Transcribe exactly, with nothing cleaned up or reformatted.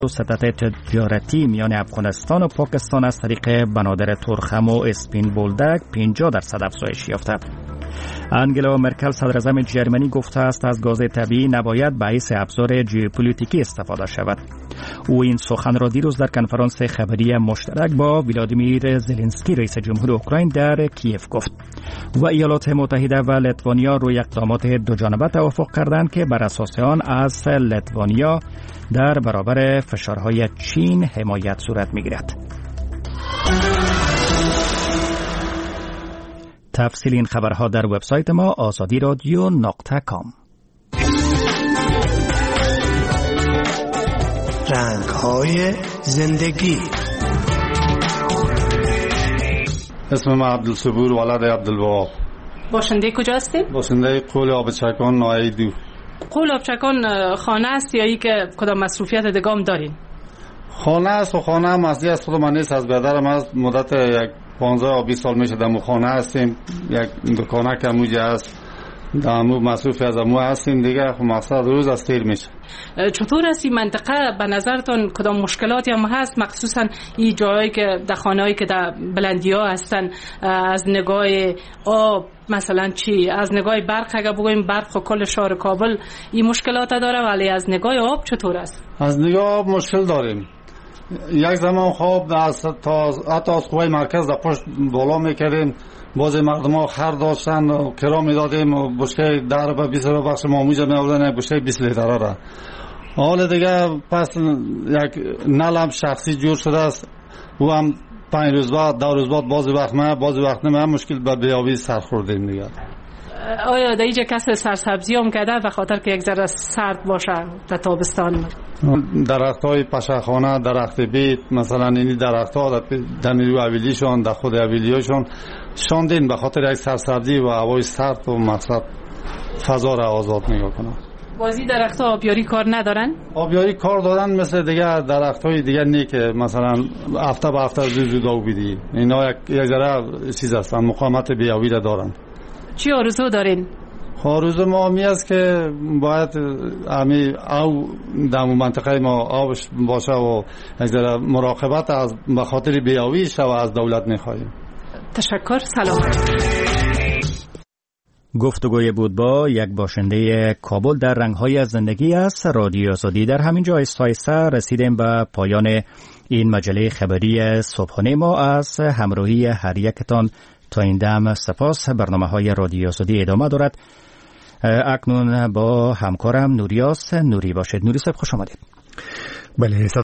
سطح تجارتی میان افغانستان و پاکستان از طریق بنادر ترخم و اسپین بولدک پنجاه درصد افزایش یافته. انگلا مرکل صدراعظم جرمنی گفته است از گاز طبیعی نباید باعث ابزار ژئوپلیتیکی استفاده شود. او این سخن را دیروز در کنفرانس خبری مشترک با ولادیمیر زلنسکی رئیس جمهور اوکراین در کیف گفت. و ایالات متحده و لیتوانیا روی اقدامات دو جانبه توافق کردند که بر اساس آن از لیتوانیا در برابر فشارهای چین حمایت صورت می‌گیرد. تفصیل این خبرها در وبسایت ما آزادی رادیو نقطه کام. رنگ‌های زندگی. اسم من عبدالصبور ولد عبدالوهاب. باشنده کجا هستی؟ باشنده قول آبچکان ناحیه دو. قول آبچکان خانه است یا ای که کدام مصروفیت دگام دارین؟ خانه است و خانه هم اصلی از خود من نیست، از برادرم است. مدت یک پانزده و بیست سال میشه در خانه هستیم. یک دکانه که موجه است دامو مصروف از امو هستیم دیگه. خب مقصد روز از تیر میشه. چطور است این منطقه به نظرتون کدام مشکلاتی هم هست، مخصوصا این جایی که در خانه‌ای که در بلندی ها هستن؟ از نگاه آب مثلا چی؟ از نگاه برق اگه بگویم برق و کل شهر کابل این مشکلات داره، ولی از نگاه آب چطور است؟ از نگاه آب مشکل داریم. یک زمان خواب از تا حتی از قوای مرکز در پشت بالا میکردیم، بعضی مردم ها خر داشتن و کرا میدادیم و بشکه در به بیست رو بخش ماموجه میاردن یک بشکه بیست لیتره را. حال دیگه پس یک نل هم شخصی جور شده است، او هم پنج روز بعد دو روز بعد بعضی وقت ما بعضی وقت نه مشکل به بیابی سر خوردیم دیگه. آیا در اینجا کس سرسبزی هم کرده به خاطر که یک ذره سرد باشه در تابستان؟ درخت های پشخانه، درخت بیت، مثلا این درخت ها در نیرو اویلیشون در خود اویلیشون شاندین به خاطر یک سرسبزی و هوای سرد و مقصد فضا را آزاد نگاه کنن. بازی درخت ها آبیاری کار ندارن؟ آبیاری کار دارن، مثل دیگه درخت های دیگه نی که مثلا هفته به هفته زود جدا بیدی. اینا یک یک ذره چیز هستن، مقاومت بیابی را دارن. چی آرزو دارین؟ آرزو ما می است که باید امی او در منطقه ما آبش باشه و یک ذره مراقبت از به خاطر بیابیش و از دولت می‌خواهیم. تشکر. سلامت. گفتگوی بود با یک باشنده کابل در رنگ‌های از زندگی است. رادیو آزادی. در همین جا آهسته رسیدیم به پایان این مجله خبری صبحانه ما. از همراهی هر یکتان تا این دم سپاس. برنامه‌های رادیو آزادی ادامه دارد. اکنون با همکارم نوریاس نوری باشید. نوری صاحب خوش آمدید. بله